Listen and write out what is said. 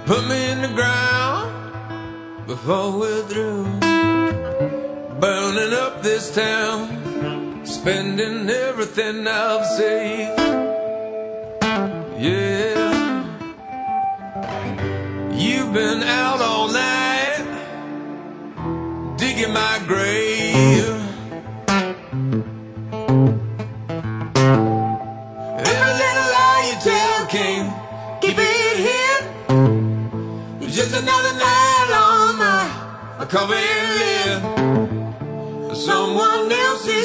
Put me in the ground before we're through. Burning up this town, spending everything I've saved. Yeah, you've been out all night digging my grave. Every little lie you tell can't keep it hid. It's just another night on my coffee lid. Someone else